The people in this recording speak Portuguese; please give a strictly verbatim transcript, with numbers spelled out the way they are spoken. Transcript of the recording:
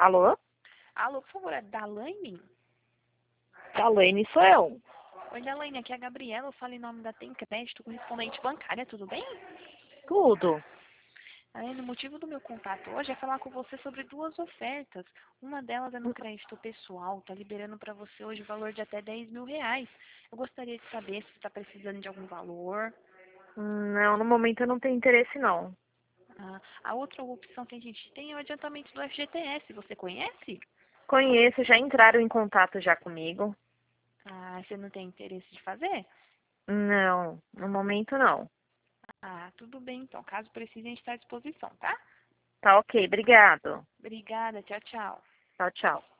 Alô? Alô, por favor, é Dalaine? Dalaine sou eu. Oi, Dalaine, aqui é a Gabriela, eu falo em nome da Tem Crédito, correspondente bancária, tudo bem? Tudo. Dalaine, o motivo do meu contato hoje é falar com você sobre duas ofertas. Uma delas é no crédito pessoal, tá liberando para você hoje o valor de até dez mil reais. Eu gostaria de saber se você está precisando de algum valor. Não, no momento eu não tenho interesse não. Ah, a outra opção que a gente tem é o adiantamento do F G T S, você conhece? Conheço, já entraram em contato já comigo. Ah, você não tem interesse de fazer? Não, no momento não. Ah, tudo bem então. Caso precise, a gente está à disposição, tá? Tá ok, obrigado. Obrigada, tchau, tchau. Tchau, tchau.